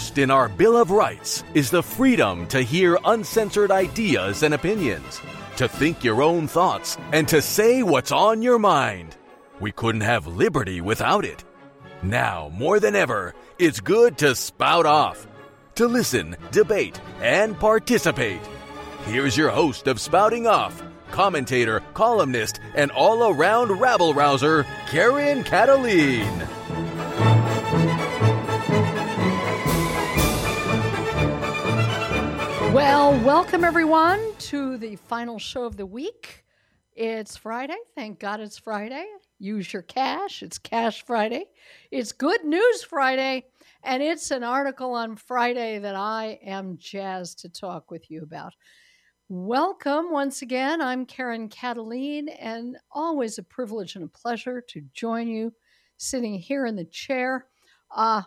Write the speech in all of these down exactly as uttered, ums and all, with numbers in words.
Foremost in our Bill of Rights is the freedom to hear uncensored ideas and opinions, to think your own thoughts, and to say what's on your mind. We couldn't have liberty without it. Now, more than ever, it's good to spout off, to listen, debate, and participate. Here's your host of Spouting Off, commentator, columnist, and all-around rabble-rouser, Karen Kataline. Well, welcome everyone to the final show of the week. It's Friday. Thank God it's Friday. Use your cash. It's Cash Friday. It's Good News Friday. And it's an article on Friday that I am jazzed to talk with you about. Welcome once again. I'm Karen Kataline, and always a privilege and a pleasure to join you sitting here in the chair. Uh,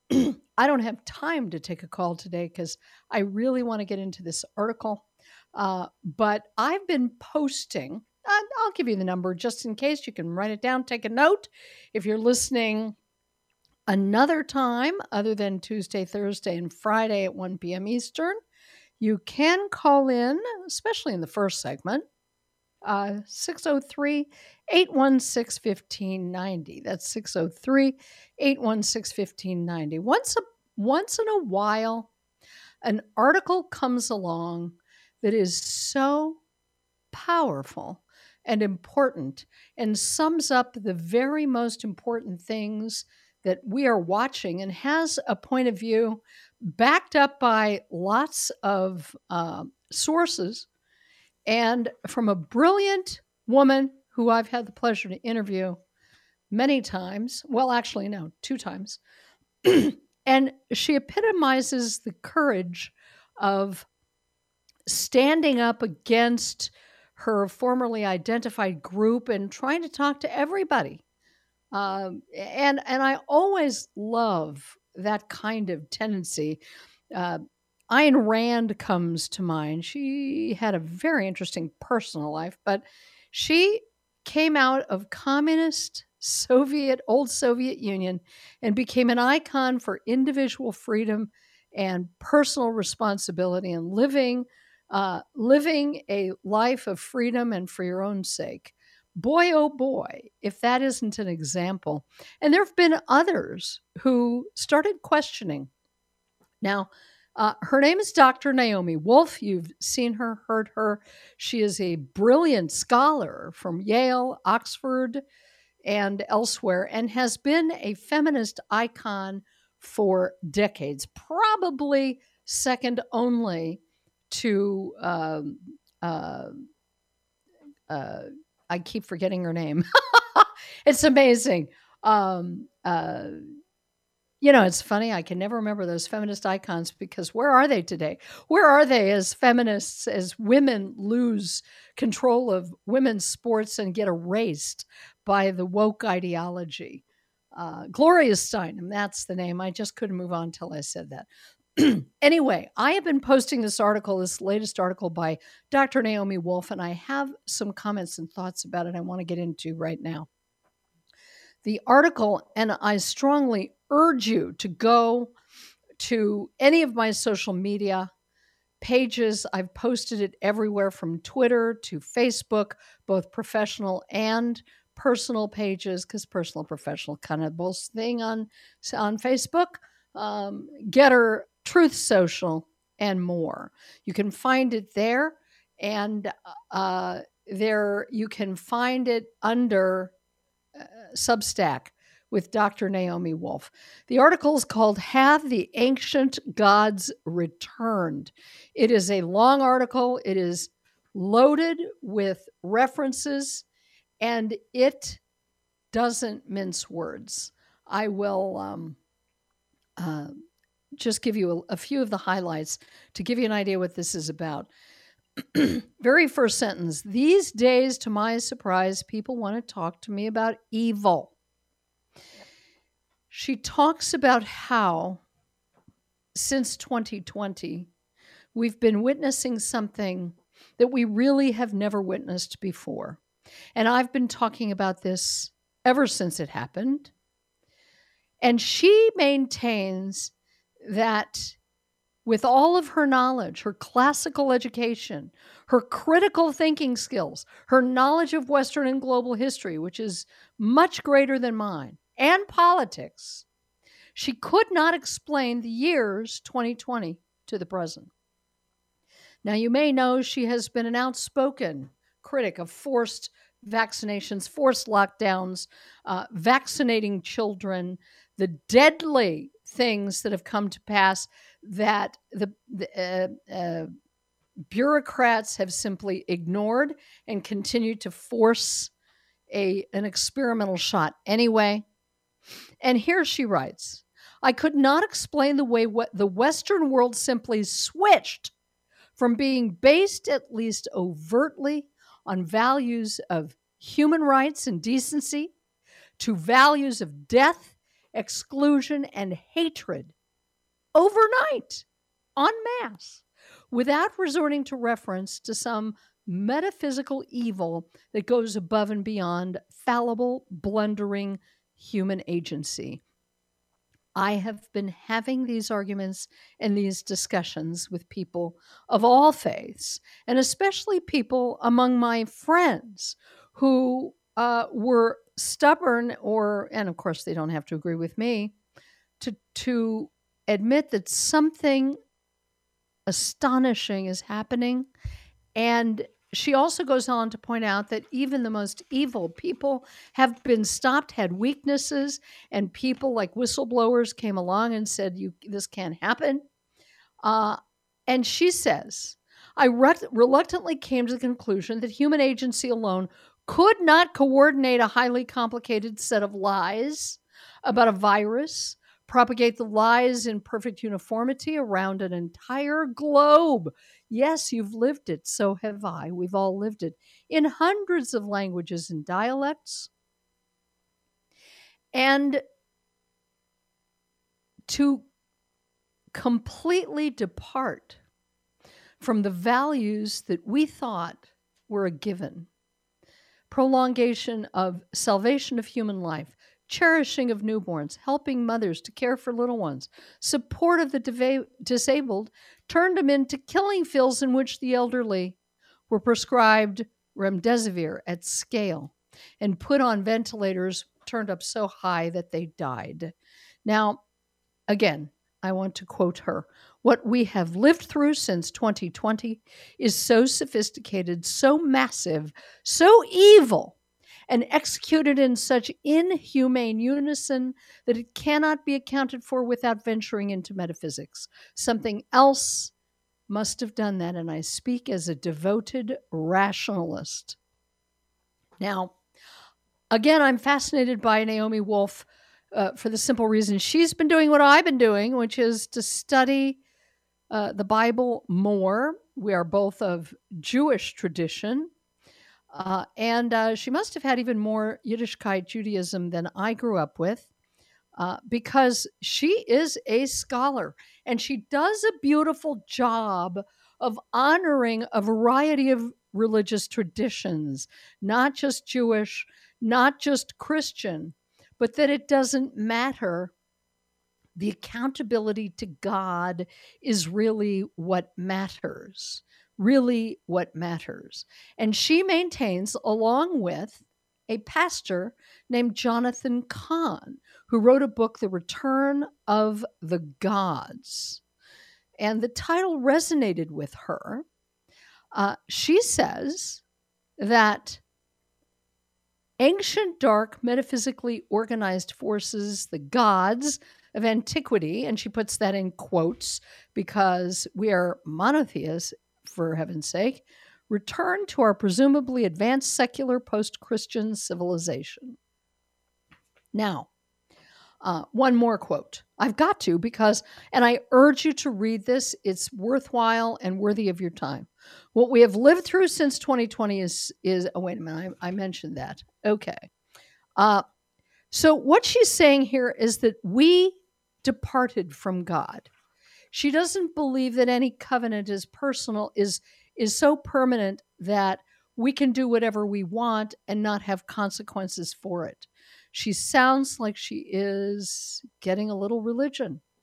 I don't have time to take a call today because I really want to get into this article. Uh, but I've been posting, uh, I'll give you the number just in case. You can write it down, take a note. If you're listening another time other than Tuesday, Thursday, and Friday at one p.m. Eastern, you can call in, especially in the first segment, uh, six oh three, eight one six, one five nine oh. That's six oh three, eight one six, one five nine oh. Once, a, once in a while, an article comes along that is so powerful and important and sums up the very most important things that we are watching and has a point of view backed up by lots of uh, sources and from a brilliant woman who I've had the pleasure to interview many times. Well, actually, no, two times. And she epitomizes the courage of standing up against her formerly identified group and trying to talk to everybody. Um, and and I always love that kind of tendency. Uh, Ayn Rand comes to mind. She had a very interesting personal life, but she came out of communist Soviet, old Soviet Union, and became an icon for individual freedom and personal responsibility and living, uh, living a life of freedom and for your own sake. Boy, oh boy, if that isn't an example. And there have been others who started questioning. Now, uh, her name is Doctor Naomi Wolf. You've seen her, heard her. She is a brilliant scholar from Yale, Oxford, and elsewhere, and has been a feminist icon for decades, probably second only to um, uh, uh, I keep forgetting her name. It's amazing. Um, uh, you know, it's funny. I can never remember those feminist icons because where are they today? Where are they as feminists, as women lose control of women's sports and get erased by the woke ideology? Uh, Gloria Steinem, that's the name. I just couldn't move on until I said that. Anyway, I have been posting this article, this latest article by Doctor Naomi Wolf, and I have some comments and thoughts about it I want to get into right now. The article, and I strongly urge you to go to any of my social media pages. I've posted it everywhere from Twitter to Facebook, both professional and personal pages, because personal, professional kind of both thing on, on Facebook. Um, Getter, Truth Social, and more. You can find it there, and uh, there you can find it under uh, Substack with Doctor Naomi Wolf. The article is called "Have the Ancient Gods Returned?" It is a long article. It is loaded with references, and it doesn't mince words. I will um, uh, just give you a, a few of the highlights to give you an idea what this is about. Very first sentence. These days, to my surprise, people want to talk to me about evil. She talks about how, since twenty twenty, we've been witnessing something that we really have never witnessed before. And I've been talking about this ever since it happened. And she maintains that with all of her knowledge, her classical education, her critical thinking skills, her knowledge of Western and global history, which is much greater than mine, and politics, she could not explain the years twenty twenty to the present. Now, you may know she has been an outspoken critic of forced vaccinations, forced lockdowns, uh, vaccinating children, the deadly things that have come to pass that the, the uh, uh, bureaucrats have simply ignored and continued to force a, an experimental shot anyway. And here she writes, I could not explain the way what the Western world simply switched from being based, at least overtly, on values of human rights and decency to values of death, exclusion, and hatred overnight, en masse, without resorting to reference to some metaphysical evil that goes above and beyond fallible, blundering human agency. I have been having these arguments and these discussions with people of all faiths, and especially people among my friends who uh, were stubborn or, and of course they don't have to agree with me, to, to admit that something astonishing is happening. And she also goes on to point out that even the most evil people have been stopped, had weaknesses, and people like whistleblowers came along and said, "You, this can't happen." Uh, and she says, I re- reluctantly came to the conclusion that human agency alone could not coordinate a highly complicated set of lies about a virus, propagate the lies in perfect uniformity around an entire globe. Yes, you've lived it. So have I. We've all lived it in hundreds of languages and dialects. And to completely depart from the values that we thought were a given. Prolongation of salvation of human life, cherishing of newborns, helping mothers to care for little ones, support of the diva- disabled, turned them into killing fields in which the elderly were prescribed remdesivir at scale and put on ventilators turned up so high that they died. Now, again, I want to quote her. What we have lived through since twenty twenty is so sophisticated, so massive, so evil, and executed in such inhumane unison that it cannot be accounted for without venturing into metaphysics. Something else must have done that, and I speak as a devoted rationalist. Now, again, I'm fascinated by Naomi Wolf uh, for the simple reason she's been doing what I've been doing, which is to study uh, the Bible more. We are both of Jewish tradition. Uh, and uh, she must have had even more Yiddishkeit Judaism than I grew up with, uh, because she is a scholar and she does a beautiful job of honoring a variety of religious traditions, not just Jewish, not just Christian, but that it doesn't matter. The accountability to God is really what matters. Really what matters. And she maintains, along with a pastor named Jonathan Cahn, who wrote a book, The Return of the Gods. And the title resonated with her. Uh, she says that ancient, dark, metaphysically organized forces, the gods of antiquity, and she puts that in quotes because we are monotheists, for heaven's sake, return to our presumably advanced secular post-Christian civilization. Now, uh, one more quote. I've got to because, and I urge you to read this. It's worthwhile and worthy of your time. What we have lived through since twenty twenty is, is oh, wait a minute, I, I mentioned that. Okay. Uh, so what she's saying here is that we departed from God. She doesn't believe that any covenant is personal, is, is so permanent that we can do whatever we want and not have consequences for it. She sounds like she is getting a little religion.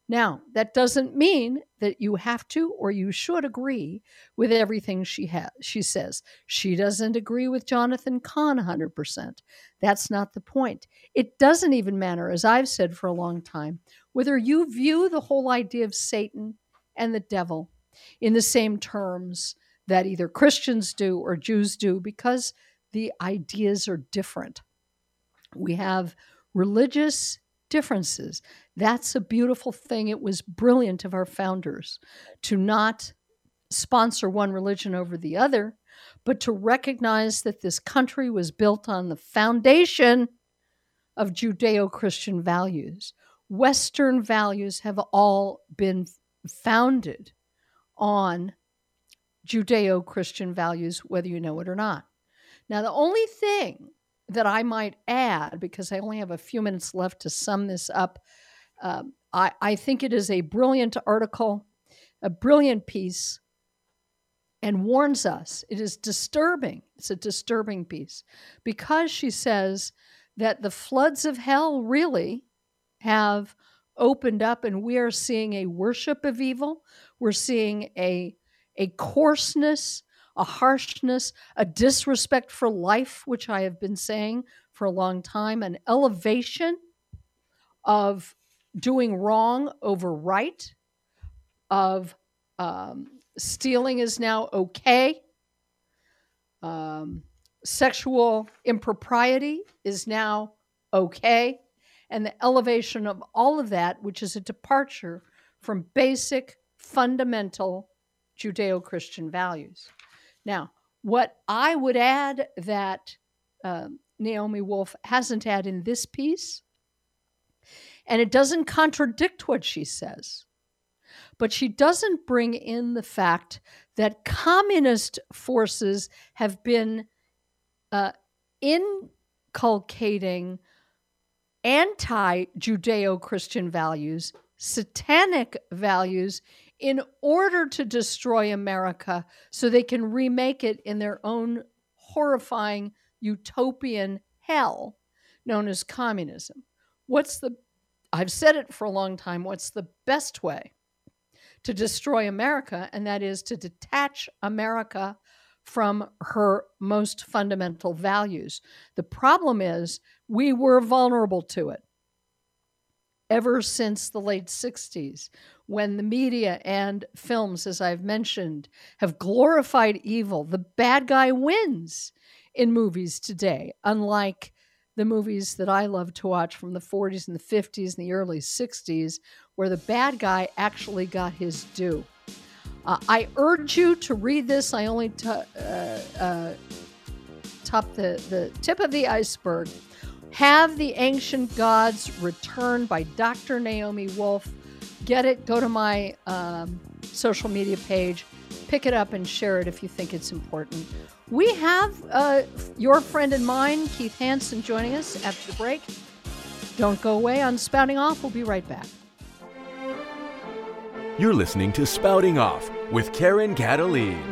Now, that doesn't mean that you have to or you should agree with everything she has. She says she doesn't agree with Jonathan Cahn one hundred percent. That's not the point. It doesn't even matter, as I've said for a long time, whether you view the whole idea of Satan and the devil in the same terms that either Christians do or Jews do, because the ideas are different. We have religious differences. That's a beautiful thing. It was brilliant of our founders to not sponsor one religion over the other, but to recognize that this country was built on the foundation of Judeo-Christian values. Western values have all been founded on Judeo-Christian values, whether you know it or not. Now, the only thing that I might add, because I only have a few minutes left to sum this up, um, I, I think it is a brilliant article, a brilliant piece, and warns us. It is disturbing. It's a disturbing piece because she says that the floods of hell really have opened up and we are seeing a worship of evil. We're seeing a, a coarseness, a harshness, a disrespect for life, which I have been saying for a long time, an elevation of doing wrong over right, of um, stealing is now okay, um, sexual impropriety is now okay, and the elevation of all of that, which is a departure from basic, fundamental Judeo-Christian values. Now, what I would add that uh, Naomi Wolf hasn't had in this piece, and it doesn't contradict what she says, but she doesn't bring in the fact that communist forces have been uh, inculcating anti-Judeo-Christian values, satanic values, in order to destroy America so they can remake it in their own horrifying utopian hell known as communism. What's the, I've said it for a long time, what's the best way to destroy America? And that is to detach America from her most fundamental values. The problem is we were vulnerable to it ever since the late sixties, when the media and films, as I've mentioned, have glorified evil. The bad guy wins in movies today, unlike the movies that I love to watch from the forties and the fifties and the early sixties, where the bad guy actually got his due. Uh, I urge you to read this. I only t- uh, uh, top the, the tip of the iceberg. Have the Ancient Gods Return by Doctor Naomi Wolf. Get it. Go to my um, social media page. Pick it up and share it if you think it's important. We have uh, your friend and mine, Keith Hansen, joining us after the break. Don't go away on Spouting Off. We'll be right back. You're listening to Spouting Off with Karen Cataline.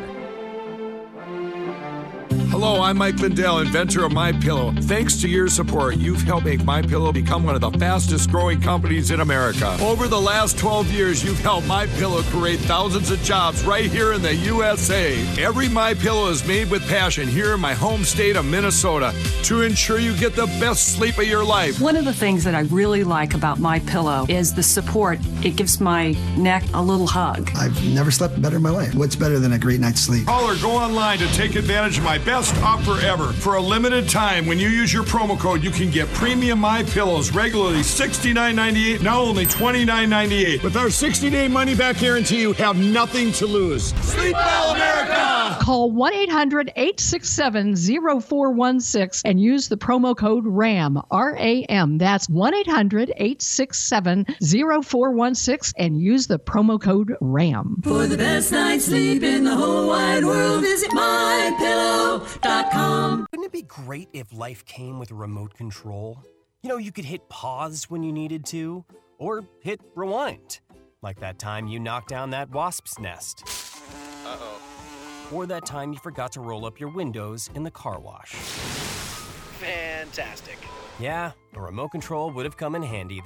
Hello, I'm Mike Lindell, inventor of MyPillow. Thanks to your support, you've helped make MyPillow become one of the fastest growing companies in America. Over the last twelve years, you've helped MyPillow create thousands of jobs right here in the U S A. Every MyPillow is made with passion here in my home state of Minnesota to ensure you get the best sleep of your life. One of the things that I really like about MyPillow is the support. It gives my neck a little hug. I've never slept better in my life. What's better than a great night's sleep? Call or go online to take advantage of my best offer ever. For a limited time, when you use your promo code, you can get premium MyPillows regularly sixty-nine ninety-eight, now only twenty-nine ninety-eight. With our sixty-day money-back guarantee, you have nothing to lose. Sleep well, America! Call one eight hundred eight six seven zero four one six and use the promo code RAM, R A M. That's one eight hundred eight six seven zero four one six and use the promo code RAM. For the best night's sleep in the whole wide world, visit my pillow dot com. Wouldn't it be great if life came with a remote control? You know, you could hit pause when you needed to, or hit rewind. Like that time you knocked down that wasp's nest. Uh-oh. Or that time you forgot to roll up your windows in the car wash. Fantastic. Yeah, a remote control would have come in handy then.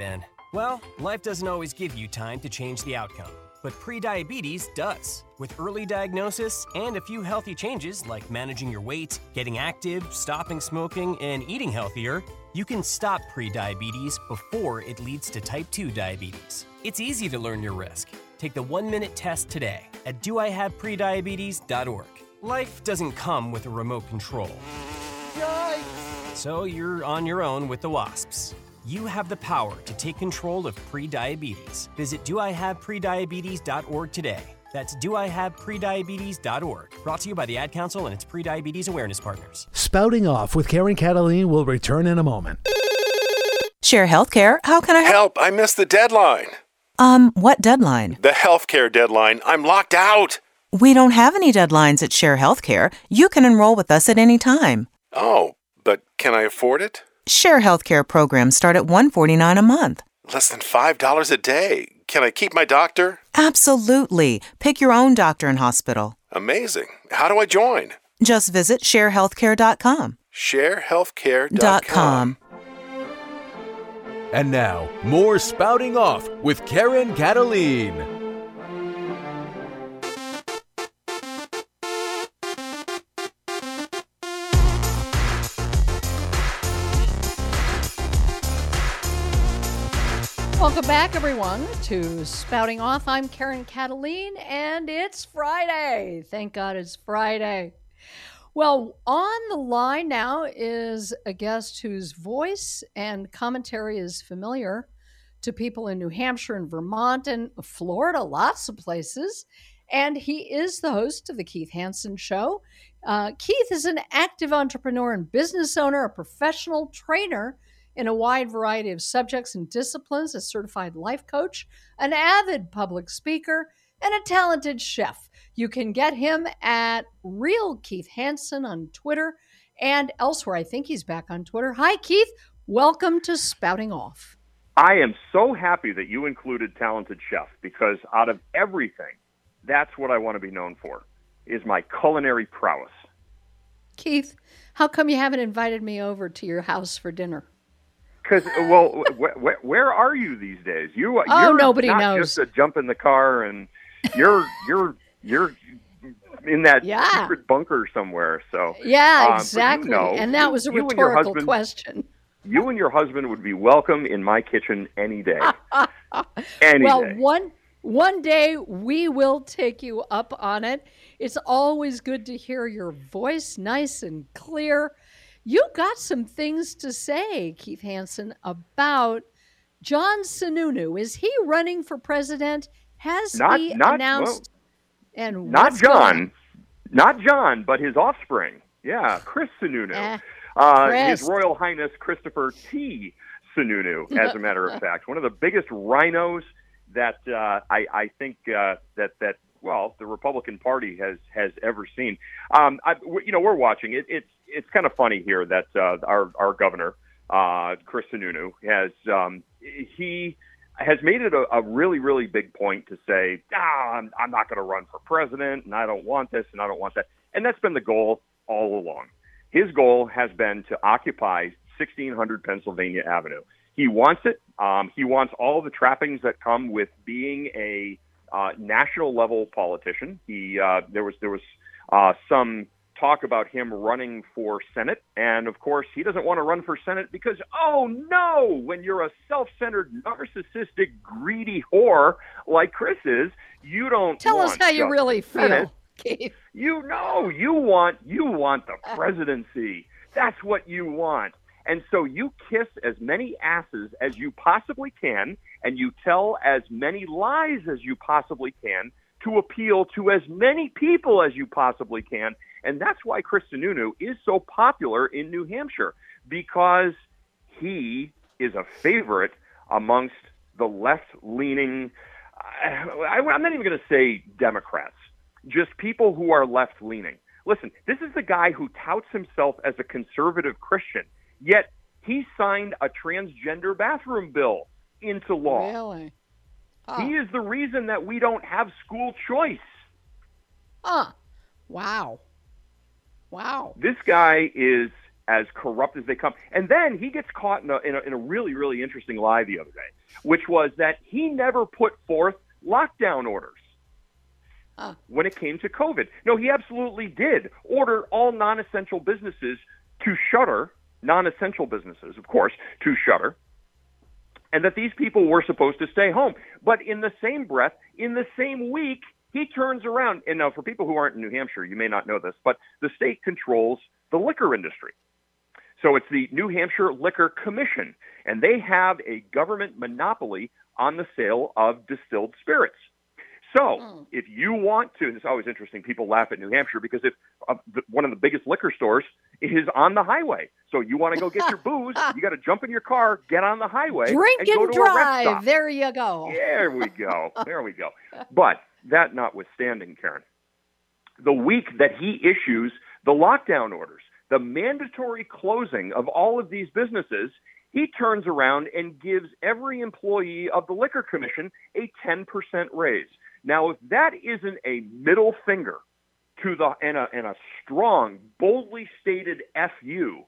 Well, life doesn't always give you time to change the outcome, but prediabetes does. With early diagnosis and a few healthy changes like managing your weight, getting active, stopping smoking, and eating healthier, you can stop prediabetes before it leads to type two diabetes. It's easy to learn your risk. Take the one-minute test today at do I have prediabetes dot org. Life doesn't come with a remote control. Yikes. So you're on your own with the WASPs. You have the power to take control of prediabetes. Visit do I have prediabetes dot org today. That's do I have prediabetes dot org. Brought to you by the Ad Council and its prediabetes awareness partners. Spouting Off with Karen Cataline will return in a moment. Share Healthcare, how can I help? Help, I missed the deadline. Um, what deadline? The healthcare deadline. I'm locked out. We don't have any deadlines at Share Healthcare. You can enroll with us at any time. Oh, but can I afford it? Share Healthcare programs start at one hundred forty-nine dollars a month. Less than five dollars a day. Can I keep my doctor? Absolutely. Pick your own doctor and hospital. Amazing. How do I join? Just visit share healthcare dot com. share healthcare dot com. And now, more Spouting Off with Karen Cataline. Welcome back, everyone, to Spouting Off. I'm Karen Cataline, and it's Friday. Thank God it's Friday. Well, on the line now is a guest whose voice and commentary is familiar to people in New Hampshire and Vermont and Florida, lots of places. And he is the host of the Keith Hansen Show. Uh, Keith is an active entrepreneur and business owner, a professional trainer in a wide variety of subjects and disciplines, a certified life coach, an avid public speaker, and a talented chef. You can get him at Real Keith Hansen on Twitter and elsewhere. I think he's back on Twitter. Hi, Keith. Welcome to Spouting Off. I am so happy that you included talented chef, because out of everything, that's what I want to be known for, is my culinary prowess. Keith, how come you haven't invited me over to your house for dinner? Because, well, wh- wh- where are you these days? You, oh, you're nobody not knows. Just a jump in the car, and you're you're you're in that yeah. secret bunker somewhere. So yeah, um, exactly. You know, and that was a you rhetorical husband, question. You and your husband would be welcome in my kitchen any day. any well, day. one one day we will take you up on it. It's always good to hear your voice, nice and clear. You got some things to say, Keith Hansen, about John Sununu. Is he running for president? Has not, he not, announced? Well, and not what's John, not John, but his offspring. Yeah, Chris Sununu. Eh, uh, Chris. His Royal Highness Christopher T. Sununu, as a matter of fact, one of the biggest rhinos that uh, I, I think uh, that that well the Republican Party has has ever seen. Um, I, you know, we're watching it. It's it's kind of funny here that uh, our our governor, uh, Chris Sununu, has um, he has made it a, a really really big point to say, ah, I'm, I'm not going to run for president, and I don't want this, and I don't want that, and that's been the goal all along. His goal has been to occupy sixteen hundred Pennsylvania Avenue. He wants it. Um, he wants all the trappings that come with being a uh, national level politician. He uh, there was there was uh, some talk about him running for Senate, and of course he doesn't want to run for Senate because oh no, when you're a self-centered, narcissistic, greedy whore like Chris is, you don't tell want us how you really Senate. feel, Keith. You know, you want you want the presidency. That's what you want. And so you kiss as many asses as you possibly can, and you tell as many lies as you possibly can to appeal to as many people as you possibly can. And that's why Chris Sununu is so popular in New Hampshire, because he is a favorite amongst the left-leaning, I, I'm not even going to say Democrats, just people who are left-leaning. Listen, this is the guy who touts himself as a conservative Christian, yet he signed a transgender bathroom bill into law. Really? Oh. He is the reason that we don't have school choice. Huh. Wow. Wow. This guy is as corrupt as they come. And then he gets caught in a, in a, in a really, really interesting lie the other day, which was that he never put forth lockdown orders uh. when it came to COVID. No, he absolutely did order all non-essential businesses to shutter, non-essential businesses, of course, to shutter, and that these people were supposed to stay home. But in the same breath, in the same week, he turns around. And now for people who aren't in New Hampshire, you may not know this, but the state controls the liquor industry. So it's the New Hampshire Liquor Commission, and they have a government monopoly on the sale of distilled spirits. So mm. if you want to, it's always interesting, people laugh at New Hampshire because if uh, the, one of the biggest liquor stores is on the highway. So you want to go get your booze, you got to jump in your car, get on the highway, drink and, and go to drive. A rest stop. There you go. There we go. There we go. But that notwithstanding, Karen, the week that he issues the lockdown orders, the mandatory closing of all of these businesses, he turns around and gives every employee of the Liquor Commission a ten percent raise. Now, if that isn't a middle finger to the and a, and a strong, boldly stated F U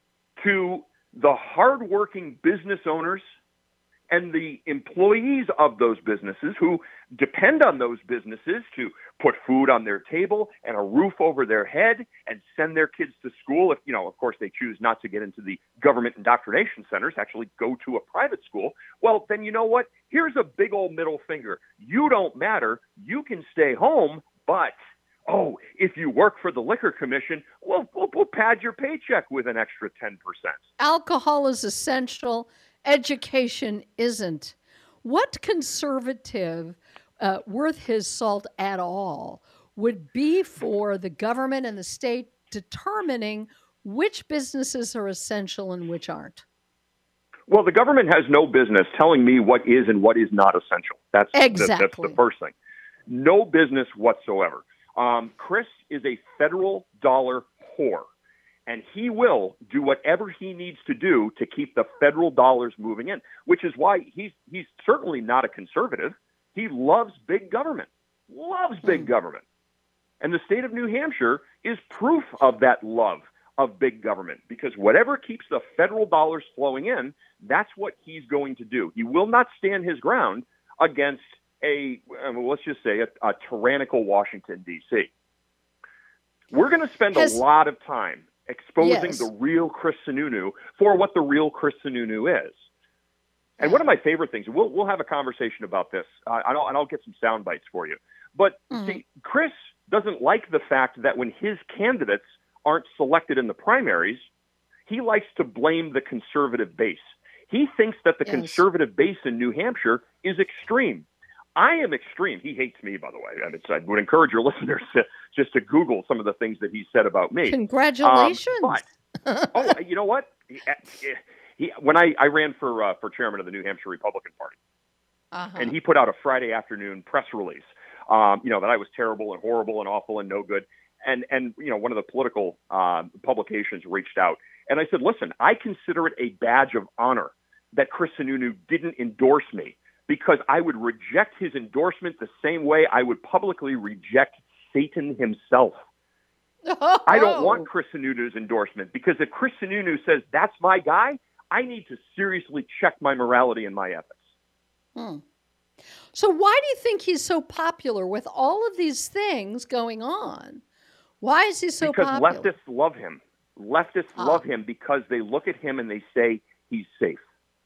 to the hardworking business owners and the employees of those businesses who depend on those businesses to put food on their table and a roof over their head and send their kids to school. If, you know, of course, they choose not to get into the government indoctrination centers, actually go to a private school. Well, then you know what? Here's a big old middle finger. You don't matter. You can stay home, but, oh, if you work for the Liquor Commission, we'll, we'll, we'll pad your paycheck with an extra ten percent. Alcohol is essential. Education isn't. What conservative, uh, worth his salt at all, would be for the government and the state determining which businesses are essential and which aren't? Well, the government has no business telling me what is and what is not essential. That's, exactly. that, that's the first thing. No business whatsoever. Um, Chris is a federal dollar whore. And he will do whatever he needs to do to keep the federal dollars moving in, which is why he's he's certainly not a conservative. He loves big government, loves big mm. government. And the state of New Hampshire is proof of that love of big government, because whatever keeps the federal dollars flowing in, that's what he's going to do. He will not stand his ground against a, well, let's just say, a, a tyrannical Washington, D C. We're going to spend Has- a lot of time exposing yes. the real Chris Sununu for what the real Chris Sununu is. And one of my favorite things, we'll we'll have a conversation about this, uh, and, I'll, and I'll get some sound bites for you. But mm-hmm. see, Chris doesn't like the fact that when his candidates aren't selected in the primaries, he likes to blame the conservative base. He thinks that the yes. conservative base in New Hampshire is extreme. I am extreme. He hates me, by the way. And it's, I would encourage your listeners to just to Google some of the things that he said about me. Congratulations. Um, but, oh, you know what? He, he, when I, I ran for uh, for chairman of the New Hampshire Republican Party, uh-huh. and he put out a Friday afternoon press release, um, you know, that I was terrible and horrible and awful and no good. And, and you know, one of the political uh, publications reached out. And I said, listen, I consider it a badge of honor that Chris Sununu didn't endorse me, because I would reject his endorsement the same way I would publicly reject Satan himself. Oh. I don't want Chris Sununu's endorsement, because if Chris Sununu says that's my guy, I need to seriously check my morality and my ethics. Hmm. So why do you think he's so popular with all of these things going on? Why is he so because popular? Because leftists love him. Leftists oh. love him because they look at him and they say he's safe.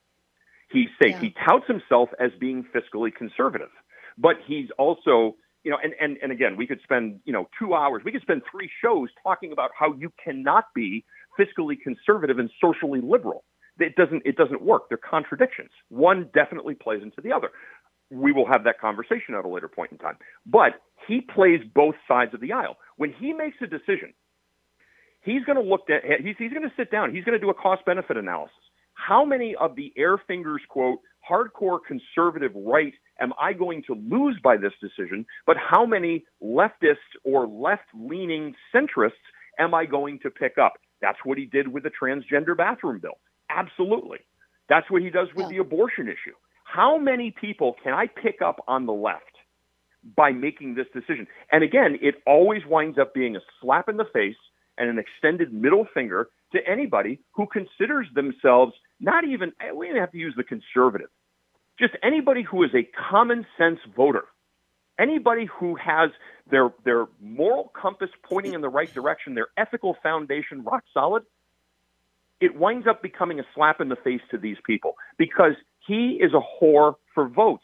He's safe. Yeah. He touts himself as being fiscally conservative, but he's also, you know, and, and, and again, we could spend, you know, two hours, we could spend three shows talking about how you cannot be fiscally conservative and socially liberal. It doesn't, it doesn't work. They're contradictions. One definitely plays into the other. We will have that conversation at a later point in time, but he plays both sides of the aisle. When he makes a decision, he's going to look at, he's, he's going to sit down. He's going to do a cost benefit analysis. How many of the air fingers, quote, hardcore conservative right am I going to lose by this decision? But how many leftist or left-leaning centrists am I going to pick up? That's what he did with the transgender bathroom bill. Absolutely. That's what he does with yeah. the abortion issue. How many people can I pick up on the left by making this decision? And again, it always winds up being a slap in the face and an extended middle finger to anybody who considers themselves not even, we don't have to use the conservative, just anybody who is a common sense voter, anybody who has their their moral compass pointing in the right direction, their ethical foundation rock solid. It winds up becoming a slap in the face to these people because he is a whore for votes.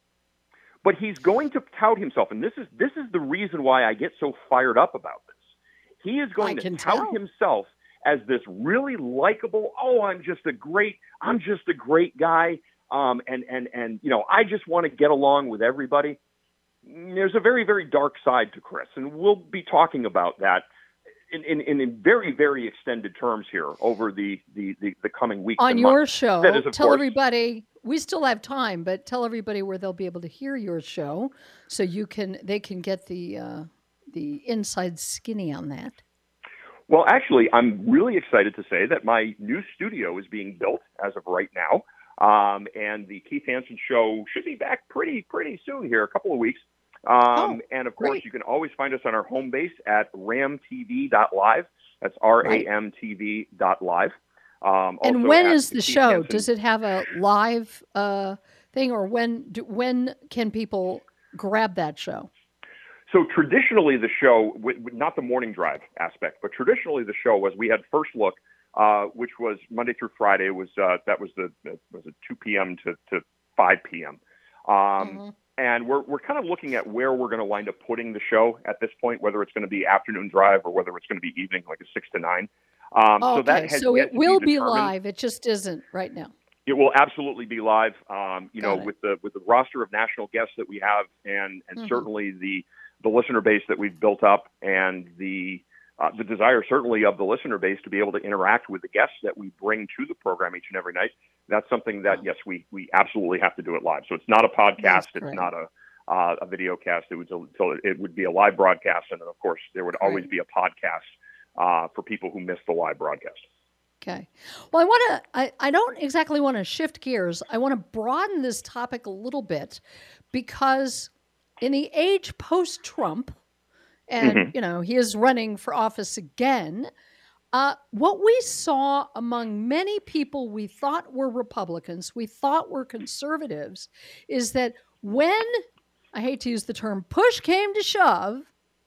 But he's going to tout himself, and this is this is the reason why I get so fired up about this. He is going I to can tout tell. himself as this really likable, oh, I'm just a great, I'm just a great guy, um, and and and you know, I just want to get along with everybody. There's a very, very dark side to Chris, and we'll be talking about that in, in, in very, very extended terms here over the, the, the, the coming weeks. On and your months. show, That is, of tell course, everybody, we still have time, but tell everybody where they'll be able to hear your show so you can they can get the uh, the inside skinny on that. Well, actually, I'm really excited to say that my new studio is being built as of right now. Um, and the Keith Hansen Show should be back pretty, pretty soon here, a couple of weeks. Um, oh, and of course, great. you can always find us on our home base at ram t v dot live. That's R A M T V dot live. Um, and also when at is the Keith show? Hansen- Does it have a live uh, thing, or when do, when can people grab that show? So traditionally, the show, w- w- not the morning drive aspect, but traditionally the show was we had First Look, uh, which was Monday through Friday. Was uh, that was the was it two p.m. to, to five p.m. Um, Mm-hmm. And we're we're kind of looking at where we're going to wind up putting the show at this point, whether it's going to be afternoon drive or whether it's going to be evening, like a six to nine. Um, okay, so that has so yet it to will be, be determined. live. It just isn't right now. It will absolutely be live. Um, you Got know, it. with the with the roster of national guests that we have, and and Mhm. certainly the the listener base that we've built up, and the uh, the desire certainly of the listener base to be able to interact with the guests that we bring to the program each and every night. That's something that yes, we we absolutely have to do it live. So it's not a podcast. That's It's great. not a uh, a video cast. It would it would be a live broadcast, and then of course there would always Right. be a podcast uh, for people who miss the live broadcast. Okay. Well, I want to, I, I don't exactly want to shift gears. I want to broaden this topic a little bit because in the age post-Trump, and, Mhm. you know, he is running for office again, uh, what we saw among many people we thought were Republicans, we thought were conservatives, is that when, I hate to use the term, push came to shove,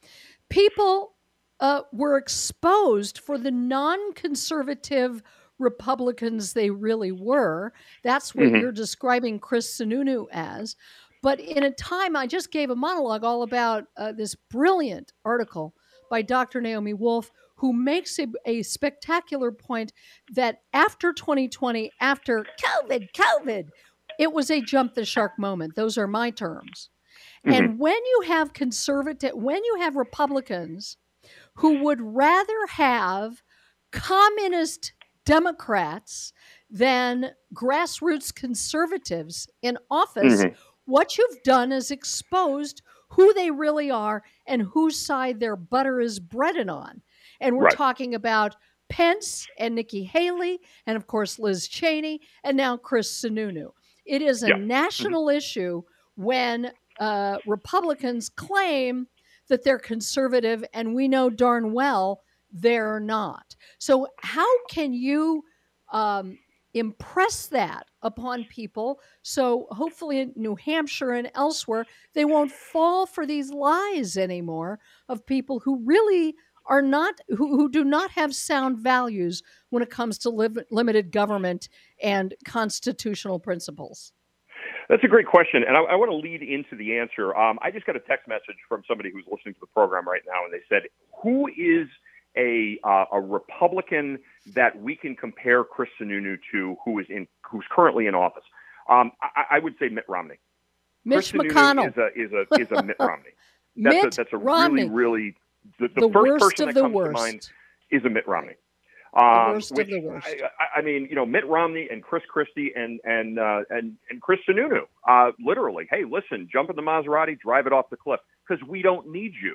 people uh, were exposed for the non-conservative Republicans they really were. That's what Mhm. you're describing Chris Sununu as. But in a time, I just gave a monologue all about uh, this brilliant article by Doctor Naomi Wolf, who makes a, a spectacular point that after twenty twenty, after COVID, COVID, it was a jump the shark moment. Those are my terms. And when you have conservative, when you have Republicans who would rather have communist Democrats than grassroots conservatives in office, Mhm. what you've done is exposed who they really are and whose side their butter is breaded on. And we're Right. talking about Pence and Nikki Haley, and of course Liz Cheney, and now Chris Sununu. It is a Yeah. national issue when uh, Republicans claim that they're conservative, and we know darn well they're not. So how can you um, impress that upon people so hopefully in New Hampshire and elsewhere, they won't fall for these lies anymore of people who really are not, who, who do not have sound values when it comes to liv- limited government and constitutional principles? That's a great question, and I, I want to lead into the answer. Um, I just got a text message from somebody who's listening to the program right now, and they said, "Who is a uh, a Republican that we can compare Chris Sununu to, who is in who's currently in office?" Um, I, I would say Mitt Romney. Mitch Chris Sununu McConnell is a is a is a Mitt Romney. That's Mitt a, that's a Romney. really really the, the, The first worst person of that the comes worst. to mind is a Mitt Romney. Um, worst of which, the worst. I, I- I mean, you know, Mitt Romney and Chris Christie and and uh, and and Chris Sununu, uh, literally, hey, listen, jump in the Maserati, drive it off the cliff, because we don't need you.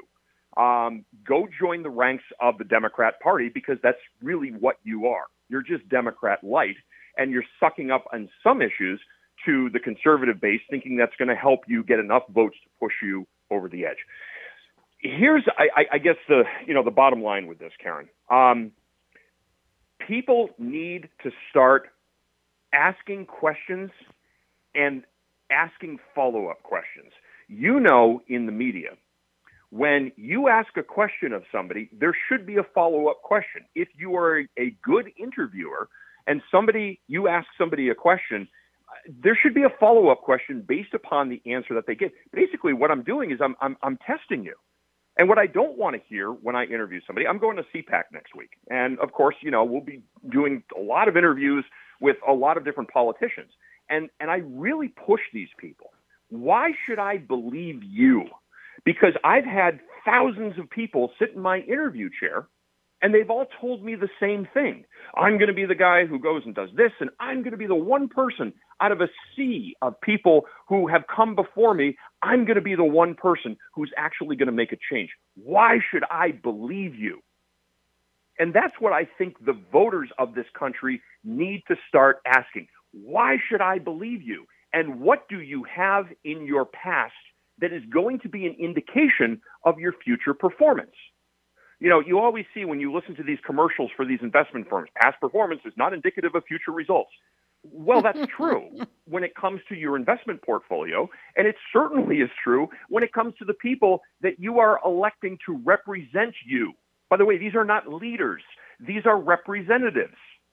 Um, go join the ranks of the Democrat Party, because that's really what you are. You're just Democrat light, and you're sucking up on some issues to the conservative base, thinking that's going to help you get enough votes to push you over the edge. Here's, I, I, I guess, the you know the bottom line with this, Karen. Um, people need to start asking questions and asking follow-up questions. You know, in the media, when you ask a question of somebody, there should be a follow-up question. If you are a, a good interviewer and somebody, you ask somebody a question, there should be a follow-up question based upon the answer that they get. Basically, what I'm doing is I'm I'm, I'm testing you. And what I don't want to hear when I interview somebody, I'm going to C PAC next week. And, of course, you know, we'll be doing a lot of interviews with a lot of different politicians. And and I really push these people. Why should I believe you? Because I've had thousands of people sit in my interview chair, and they've all told me the same thing. I'm going to be the guy who goes and does this, and I'm going to be the one person out of a sea of people who have come before me. I'm going to be the one person who's actually going to make a change. Why should I believe you? And that's what I think the voters of this country need to start asking. Why should I believe you? And what do you have in your past that is going to be an indication of your future performance? You know, you always see when you listen to these commercials for these investment firms, past performance is not indicative of future results. Well, that's true when it comes to your investment portfolio, and it certainly is true when it comes to the people that you are electing to represent you. By the way, these are not leaders. These are representatives.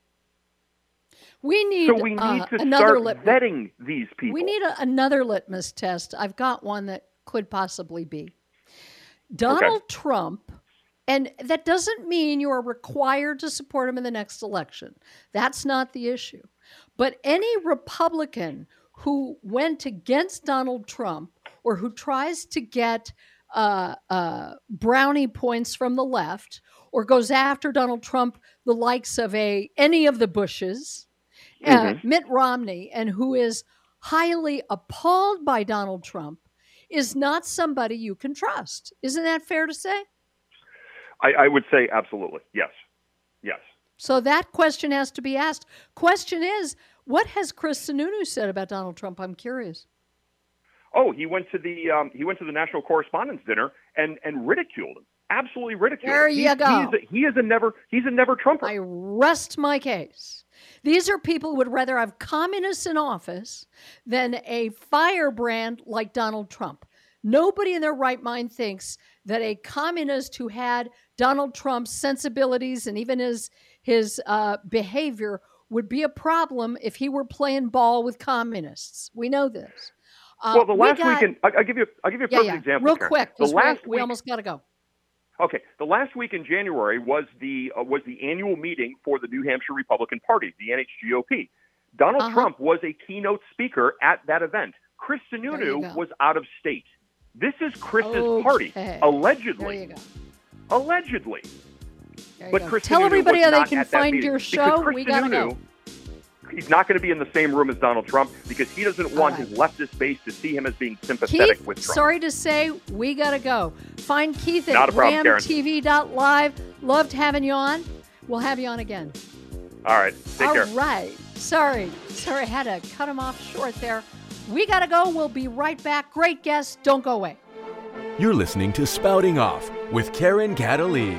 We need, so we need uh, to another start lit- vetting these people. We need a, another litmus test. I've got one that could possibly be. Donald okay. Trump, and that doesn't mean you are required to support him in the next election. That's not the issue. But any Republican who went against Donald Trump or who tries to get uh, uh, brownie points from the left or goes after Donald Trump, the likes of a any of the Bushes, uh, mm-hmm. Mitt Romney, and who is highly appalled by Donald Trump, is not somebody you can trust. Isn't that fair to say? I, I would say absolutely. Yes. Yes. So that question has to be asked. Question is, what has Chris Sununu said about Donald Trump? I'm curious. Oh, he went to the um, he went to the National Correspondents' Dinner and, and ridiculed him. Absolutely ridiculed there him. There you he, go. He's a, he is a never he's a never Trumper. I rest my case. These are people who would rather have communists in office than a firebrand like Donald Trump. Nobody in their right mind thinks that a communist who had Donald Trump's sensibilities and even his his uh, behavior would be a problem if he were playing ball with communists. We know this. Uh, well, the last we got, weekend, I'll give you, I'll give you a yeah, perfect yeah. example. Real Karen. quick, the last we, we week, almost got to go. Okay, the last week in January was the uh, was the annual meeting for the New Hampshire Republican Party, the N H G O P. Donald uh-huh. Trump was a keynote speaker at that event. Chris Sununu was out of state. This is Chris's okay. party, allegedly. There you go. Allegedly. There you but go. Chris Tell Sununu everybody was how they not can at that find meeting. your show. Chris We gotta Sununu, go. He's not going to be in the same room as Donald Trump because he doesn't want right. his leftist base to see him as being sympathetic Keith, with Trump. Sorry to say, we got to go. Find Keith at Not a problem, ram T V dot live. Loved having you on. We'll have you on again. All right. Take All care. All right. Sorry. Sorry, I had to cut him off short there. We got to go. We'll be right back. Great guest. Don't go away. You're listening to Spouting Off with Karen Cataline.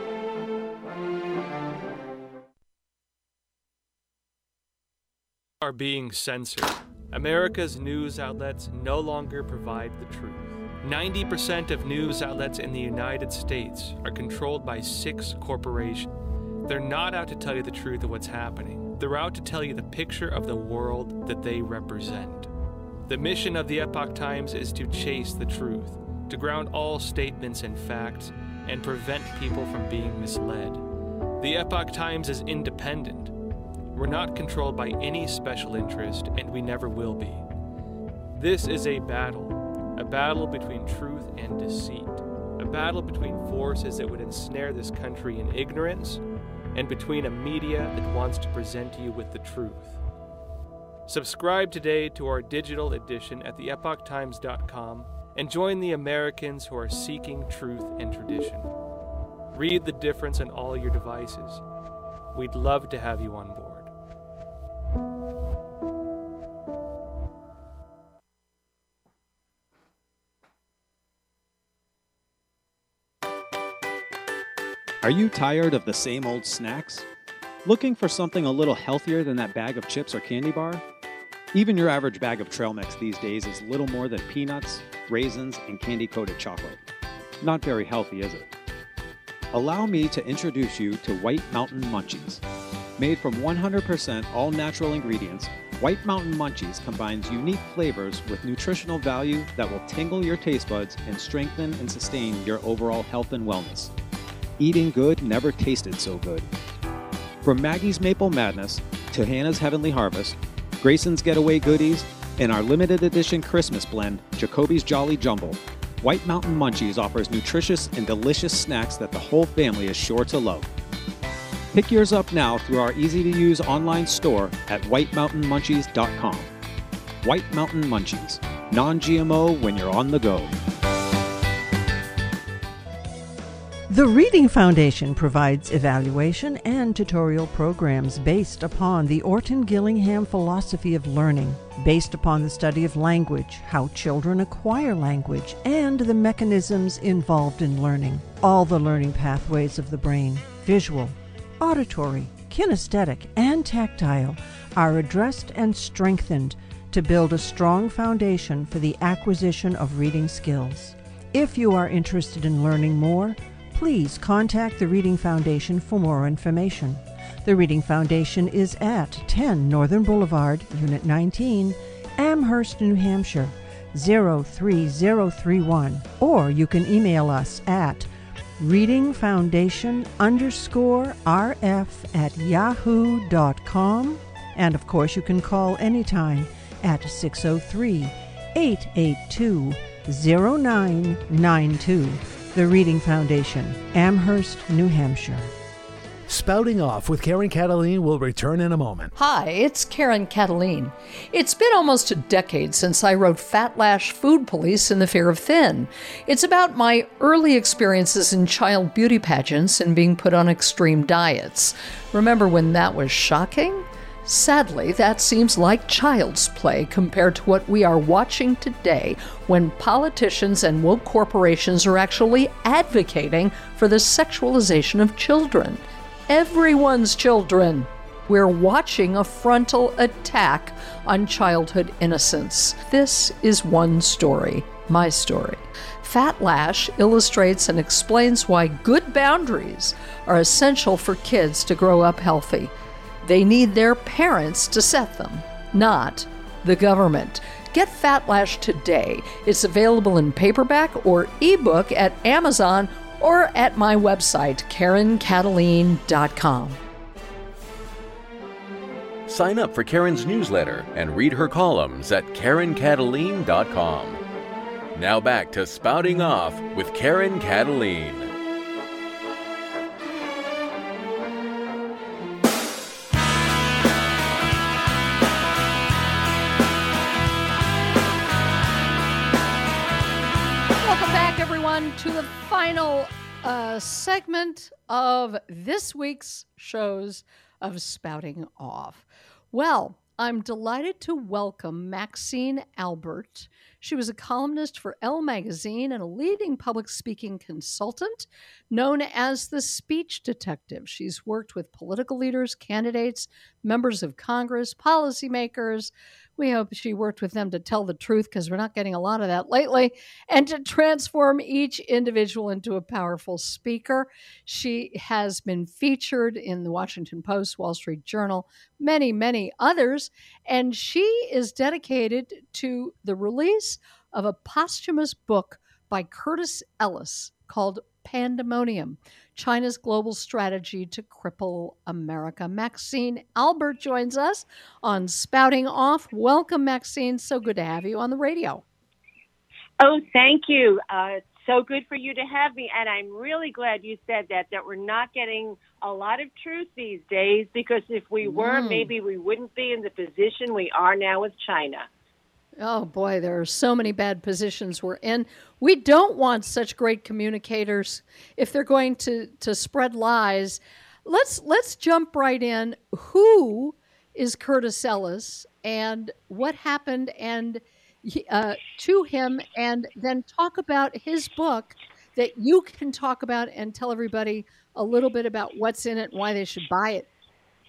Are being censored. America's news outlets no longer provide the truth. ninety percent of news outlets in the United States are controlled by six corporations. They're not out to tell you the truth of what's happening. They're out to tell you the picture of the world that they represent. The mission of the Epoch Times is to chase the truth, to ground all statements in facts, and prevent people from being misled. The Epoch Times is independent. We're not controlled by any special interest, and we never will be. This is a battle, a battle between truth and deceit, a battle between forces that would ensnare this country in ignorance, and between a media that wants to present you with the truth. Subscribe today to our digital edition at the epoch times dot com and join the Americans who are seeking truth and tradition. Read the difference on all your devices. We'd love to have you on board. Are you tired of the same old snacks? Looking for something a little healthier than that bag of chips or candy bar? Even your average bag of trail mix these days is little more than peanuts, raisins, and candy-coated chocolate. Not very healthy, is it? Allow me to introduce you to White Mountain Munchies. Made from one hundred percent all-natural ingredients, White Mountain Munchies combines unique flavors with nutritional value that will tingle your taste buds and strengthen and sustain your overall health and wellness. Eating good never tasted so good. From Maggie's Maple Madness to Hannah's Heavenly Harvest, Grayson's Getaway Goodies, and our limited edition Christmas blend, Jacoby's Jolly Jumble, White Mountain Munchies offers nutritious and delicious snacks that the whole family is sure to love. Pick yours up now through our easy-to-use online store at white mountain munchies dot com. White Mountain Munchies, non-G M O when you're on the go. The Reading Foundation provides evaluation and tutorial programs based upon the Orton Gillingham philosophy of learning, based upon the study of language, how children acquire language, and the mechanisms involved in learning. All the learning pathways of the brain, visual, auditory, kinesthetic, and tactile, are addressed and strengthened to build a strong foundation for the acquisition of reading skills. If you are interested in learning more, please contact the Reading Foundation for more information. The Reading Foundation is at ten Northern Boulevard, Unit nineteen, Amherst, New Hampshire, zero three zero three one, or you can email us at readingfoundation underscore rf at yahoo dot com. And of course, you can call anytime at six oh three, eight eight two, oh nine nine two. The Reading Foundation, Amherst, New Hampshire. Spouting Off with Karen Cataline will return in a moment. Hi, it's Karen Cataline. It's been almost a decade since I wrote Fat Lash Food Police and the Fear of Thin. It's about my early experiences in child beauty pageants and being put on extreme diets. Remember when that was shocking? Sadly, that seems like child's play compared to what we are watching today when politicians and woke corporations are actually advocating for the sexualization of children. Everyone's children. We're watching a frontal attack on childhood innocence. This is one story, my story. Fat Lash illustrates and explains why good boundaries are essential for kids to grow up healthy. They need their parents to set them, not the government. Get Fat Lash today. It's available in paperback or ebook at Amazon or at my website, karen cataline dot com. Sign up for Karen's newsletter and read her columns at karen cataline dot com. Now back to Spouting Off with Karen Cataline. To the final uh, segment of this week's shows of Spouting Off. Well, I'm delighted to welcome Maxine Albert. She was a columnist for Elle Magazine and a leading public speaking consultant known as the Speech Detective. She's worked with political leaders, candidates, members of Congress, policymakers. We hope she worked with them to tell the truth, because we're not getting a lot of that lately, and to transform each individual into a powerful speaker. She has been featured in the Washington Post, Wall Street Journal, many, many others, and she is dedicated to the release of a posthumous book by Curtis Ellis called Pandemonium: China's Global Strategy to Cripple America. Maxine Albert joins us on Spouting Off. Welcome, Maxine. So good to have you on the radio. Oh, thank you. Uh, so good for you to have me. And I'm really glad you said that, that we're not getting a lot of truth these days, because if we were, mm. maybe we wouldn't be in the position we are now with China. Oh, boy, there are so many bad positions we're in. We don't want such great communicators if they're going to, to spread lies. Let's let's jump right in. Who is Curtis Ellis, and what happened and uh, to him, and then talk about his book that you can talk about and tell everybody a little bit about what's in it and why they should buy it.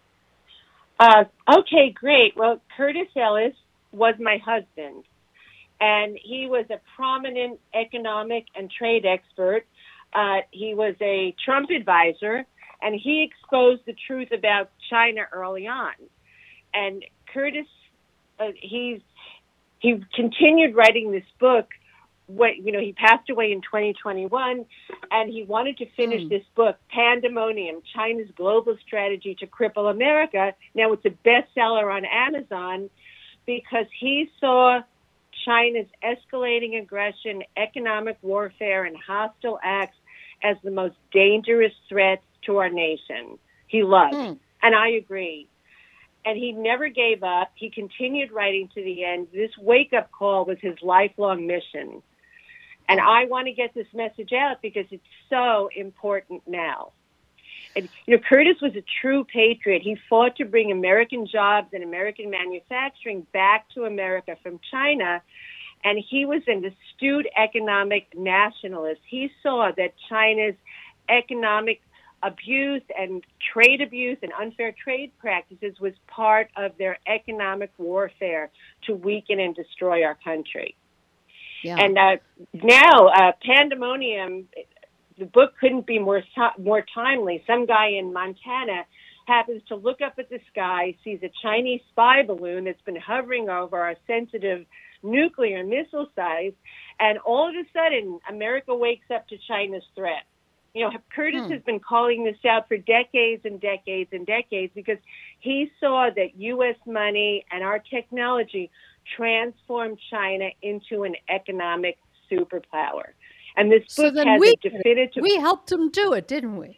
Uh, okay, great. Well, Curtis Ellis was my husband, and he was a prominent economic and trade expert. Uh, he was a Trump advisor, and he exposed the truth about China early on. And Curtis, uh, he's he continued writing this book. What, you know, he passed away in twenty twenty-one, and he wanted to finish mm. this book, Pandemonium, China's Global Strategy to Cripple America. Now it's a bestseller on Amazon because he saw China's escalating aggression, economic warfare, and hostile acts as the most dangerous threats to our nation. He loved, mm. and I agree. And he never gave up. He continued writing to the end. This wake-up call was his lifelong mission. And I want to get this message out because it's so important now. And, you know, Curtis was a true patriot. He fought to bring American jobs and American manufacturing back to America from China. And he was an astute economic nationalist. He saw that China's economic abuse and trade abuse and unfair trade practices was part of their economic warfare to weaken and destroy our country. Yeah. And uh, now, uh, Pandemonium, the book couldn't be more more timely. Some guy in Montana happens to look up at the sky, sees a Chinese spy balloon that's been hovering over our sensitive nuclear missile sites, and all of a sudden, America wakes up to China's threat. You know, Curtis hmm. has been calling this out for decades and decades and decades because he saw that U S money and our technology transformed China into an economic superpower. And this so book then has we, a definitive... We helped them do it, didn't we?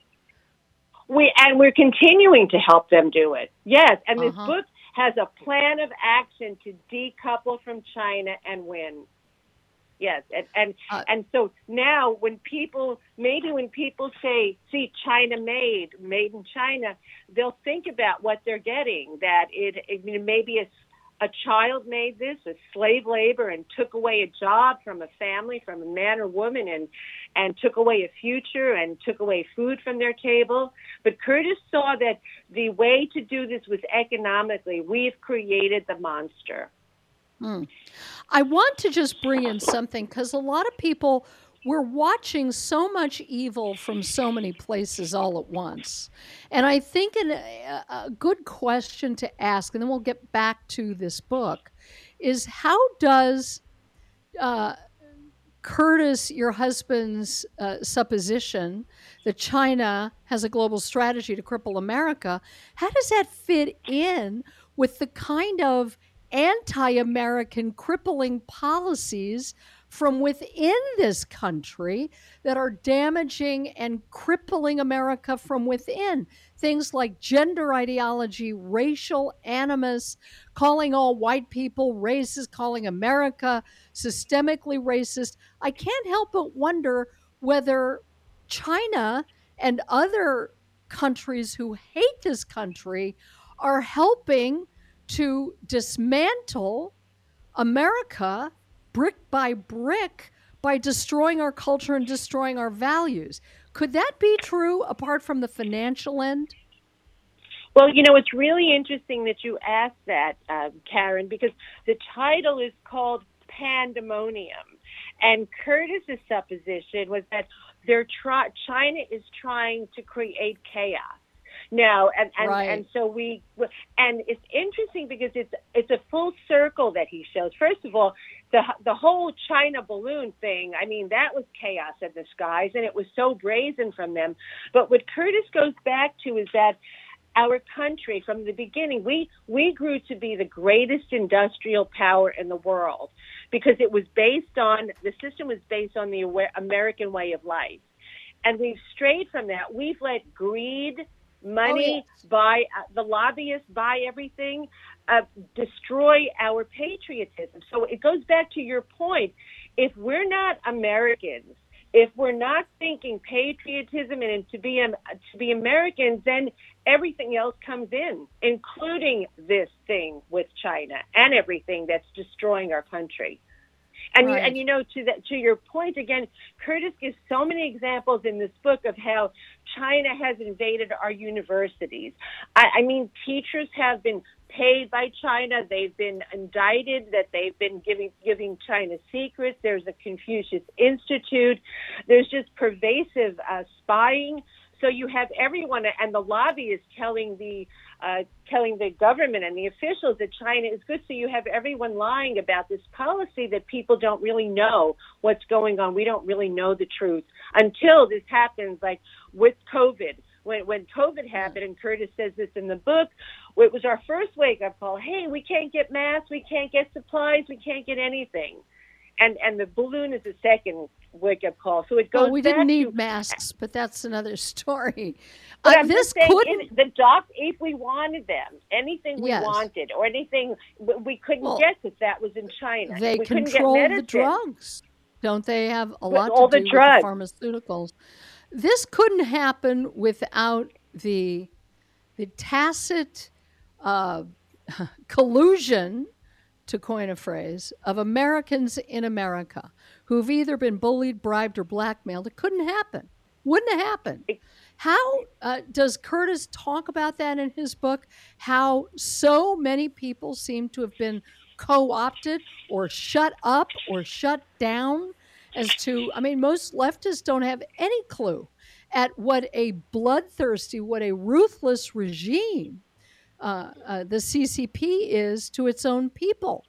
We And we're continuing to help them do it. Yes, and this uh-huh. book has a plan of action to decouple from China and win. Yes, and and, uh, and so now when people, maybe when people say, see, China made, made in China, they'll think about what they're getting, that it, it you know, maybe a, a child made this, a slave labor, and took away a job from a family, from a man or woman, and, and took away a future and took away food from their table. But Curtis saw that the way to do this was economically. We've created the monster. Hmm. I want to just bring in something because a lot of people, we're watching so much evil from so many places all at once. And I think an, a, a good question to ask, and then we'll get back to this book, is how does uh, Curtis, your husband's uh, supposition that China has a global strategy to cripple America, how does that fit in with the kind of anti-American crippling policies from within this country that are damaging and crippling America from within? Things like gender ideology, racial animus, calling all white people racist, calling America systemically racist. I can't help but wonder whether China and other countries who hate this country are helping to dismantle America brick by brick by destroying our culture and destroying our values. Could that be true apart from the financial end? Well, you know, it's really interesting that you asked that, uh, Karen, because the title is called Pandemonium. And Curtis's supposition was that they're try- China is trying to create chaos. No, and and, right. and so we, and it's interesting because it's it's a full circle that he shows. First of all, the the whole China balloon thing, I mean, that was chaos in the skies, and it was so brazen from them. But what Curtis goes back to is that our country, from the beginning, we, we grew to be the greatest industrial power in the world because it was based on, the system was based on the American way of life. And we've strayed from that. We've let greed, money, oh, yes. buy uh, the lobbyists buy everything, uh, destroy our patriotism. So it goes back to your point. If we're not Americans, if we're not thinking patriotism and to be um, to be Americans, then everything else comes in, including this thing with China and everything that's destroying our country. And right. you, and you know, to that, to your point again, Curtis gives so many examples in this book of how China has invaded our universities. I, I mean, teachers have been paid by China. They've been indicted that they've been giving giving China secrets. There's a Confucius Institute. There's just pervasive uh, spying. So you have everyone, and the lobbyists telling the uh, telling the government and the officials that China is good. So you have everyone lying about this policy that people don't really know what's going on. We don't really know the truth until this happens, like with COVID. When when COVID happened, and Curtis says this in the book, it was our first wake-up call. Hey, we can't get masks, we can't get supplies, we can't get anything. And and the balloon is the second wake-up call. So it goes well, we back didn't need to, masks, but that's another story. But Uh, I'm this just saying, couldn't... in the doc, if we wanted them, anything we Yes. wanted, or anything w- we couldn't Well, get because that was in China. They we couldn't control get the medicine. drugs. Don't they have a But lot all to the do drugs. with the pharmaceuticals? This couldn't happen without the the tacit uh, collusion, to coin a phrase, of Americans in America who've either been bullied, bribed, or blackmailed. It couldn't happen. Wouldn't have happened. How uh, does Curtis talk about that in his book? How so many people seem to have been co-opted or shut up or shut down as to, I mean, most leftists don't have any clue at what a bloodthirsty, what a ruthless regime uh, uh, the C C P is to its own people.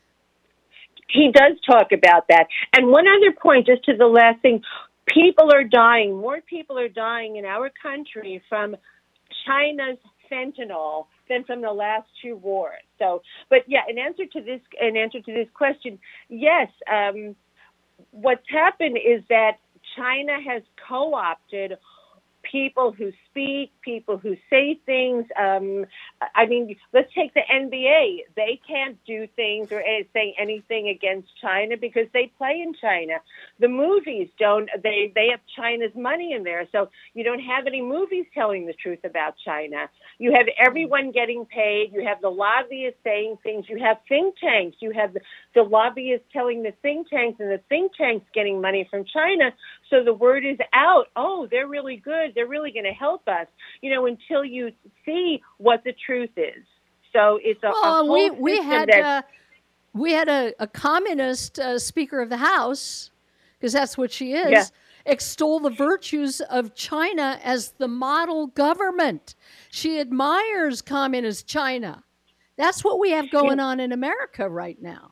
He does talk about that. And one other point, just to the last thing, people are dying. More people are dying in our country from China's fentanyl than from the last two wars. So, but yeah, in answer to this, in answer to this question, yes, um, what's happened is that China has co-opted people who speak, people who say things. Um, I mean, let's take the N B A. They can't do things or say anything against China because they play in China. The movies don't, they, they have China's money in there. So you don't have any movies telling the truth about China. You have everyone getting paid. You have the lobbyists saying things. You have think tanks. You have the, the lobbyists telling the think tanks, and the think tanks getting money from China. So the word is out. Oh, they're really good. They're really going to help us, you know, until you see what the truth is. So it's a, well, a whole we we system had that, uh, we had a, a communist uh, Speaker of the House, because that's what she is, Yeah. extol the virtues of China as the model government. She admires communist China. That's what we have going on in America right now.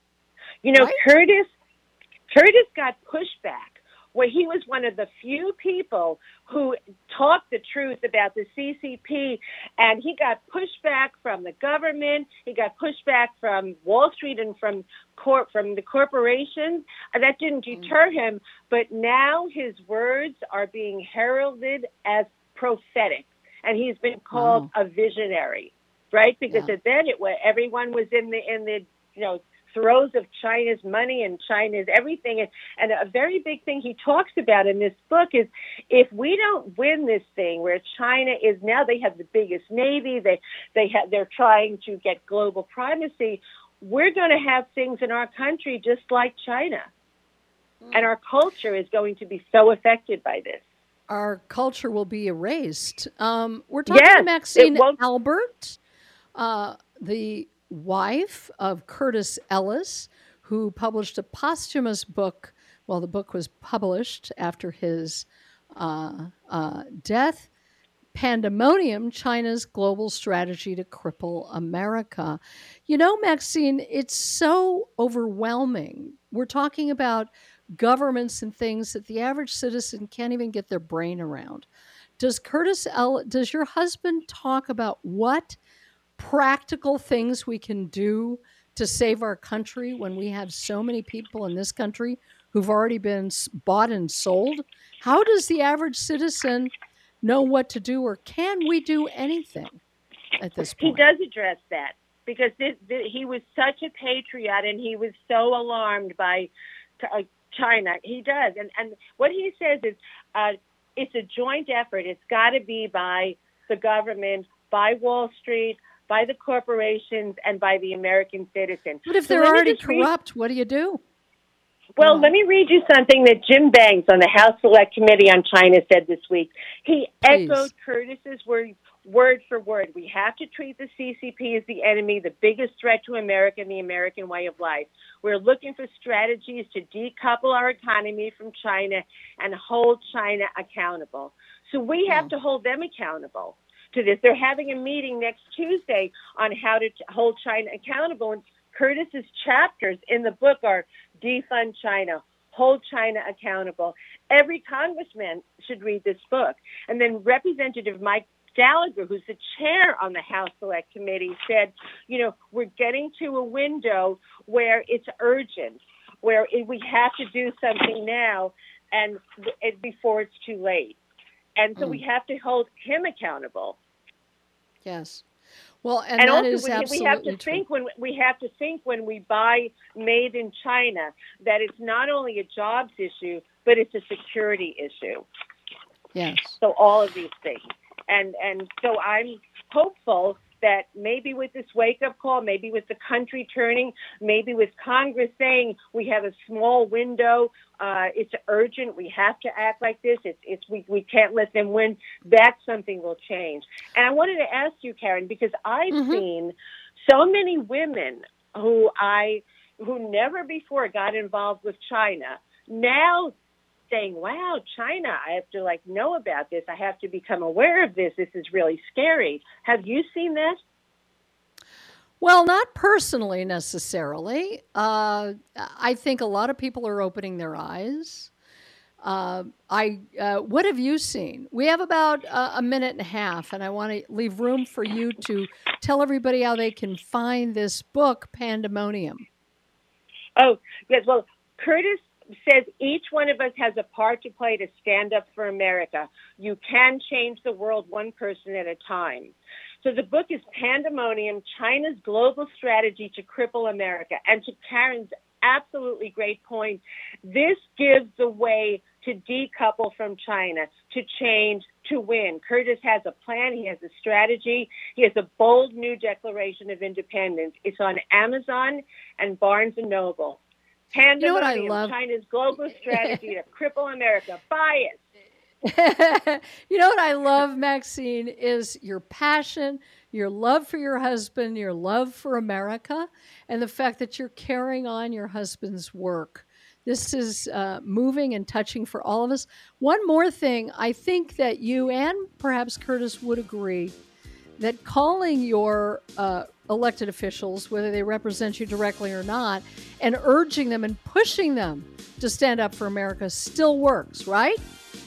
you know, Right? Curtis, Curtis got pushback where he was one of the few people who talked the truth about the C C P, and he got pushback from the government, he got pushback from Wall Street and from corp from the corporations. And that didn't deter him, but now his words are being heralded as prophetic, and he's been called a visionary, right? Because Yeah. at then it was everyone was in the in the you know throes of China's money and China's everything. And, and a very big thing he talks about in this book is if we don't win this thing where China is now, they have the biggest navy, they, they have, they're trying to get global primacy, we're going to have things in our country just like China. And our culture is going to be so affected by this. Our culture will be erased. Um, we're talking Yes, to Maxine it won't- Albert, uh, the wife of Curtis Ellis, who published a posthumous book. Well, the book was published after his uh, uh, death, Pandemonium, China's Global Strategy to Cripple America. You know, Maxine, it's so overwhelming. We're talking about governments and things that the average citizen can't even get their brain around. Does Curtis Ellis, does your husband talk about what practical things we can do to save our country when we have so many people in this country who've already been s- bought and sold? How does the average citizen know what to do, or can we do anything at this He point? does address that because this, this, he was such a patriot and he was so alarmed by uh, China. He does. And, and what he says is uh, it's a joint effort. It's got to be by the government, by Wall Street, by the corporations, and by the American citizen. But if So they're let me already just read- corrupt, what do you do? Well, let me read you something that Jim Banks on the House Select Committee on China said this week. He Please. echoed Curtis's word, word for word. We have to treat the C C P as the enemy, the biggest threat to America and the American way of life. We're looking for strategies to decouple our economy from China and hold China accountable. So we have to hold them accountable to this. They're having a meeting next Tuesday on how to t- hold China accountable. And Curtis's chapters in the book are Defund China, Hold China Accountable. Every congressman should read this book. And then Representative Mike Gallagher, who's the chair on the House Select Committee, said, you know, we're getting to a window where it's urgent, where we have to do something now and it, before it's too late. And so mm. we have to hold him accountable. Yes. Well, and, and that also is we, absolutely we have to true. think when we have to think when we buy made in China that it's not only a jobs issue, but it's a security issue. Yes. So all of these things, and and so I'm hopeful that maybe with this wake-up call, maybe with the country turning, maybe with Congress saying we have a small window, uh, it's urgent, we have to act like this, it's, it's we, we can't let them win, that something will change. And I wanted to ask you, Karen, because I've mm-hmm. seen so many women who I who never before got involved with China, now saying, wow, China, I have to like know about this. I have to become aware of this. This is really scary. Have you seen this? Well, not personally necessarily. Uh, I think a lot of people are opening their eyes. Uh, I, uh, what have you seen? We have about uh, a minute and a half, and I want to leave room for you to tell everybody how they can find this book, Pandemonium. Oh, yes. Well, Curtis says each one of us has a part to play to stand up for America. You can change the world one person at a time. So the book is Pandemonium, China's Global Strategy to Cripple America. And to Karen's absolutely great point, this gives the way to decouple from China, to change, to win. Curtis has a plan. He has a strategy. He has a bold new Declaration of Independence. It's on Amazon and Barnes and Noble. Pandemonium, you know what I love? China's global strategy to cripple America. Buy it. You know what I love, Maxine, is your passion, your love for your husband, your love for America, and the fact that you're carrying on your husband's work. This is uh, moving and touching for all of us. One more thing, I think that you and perhaps Curtis would agree that calling your uh, elected officials, whether they represent you directly or not, and urging them and pushing them to stand up for America still works, right?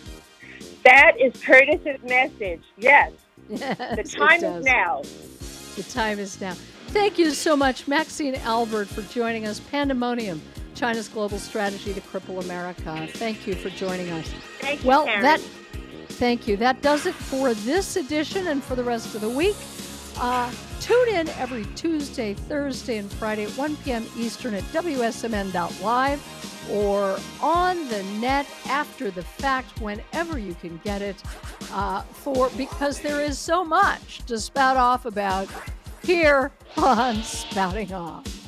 That is Curtis's message. Yes. Yes, the time is now. The time is now. Thank you so much, Maxine Albert, for joining us. Pandemonium, China's Global Strategy to Cripple America. Thank you for joining us. Thank you, well, Karen. that Thank you. That does it for this edition and for the rest of the week. Uh, tune in every Tuesday, Thursday, and Friday at one p.m. Eastern at W S M N dot live or on the net after the fact whenever you can get it, uh, for because there is so much to spout off about here on Spouting Off.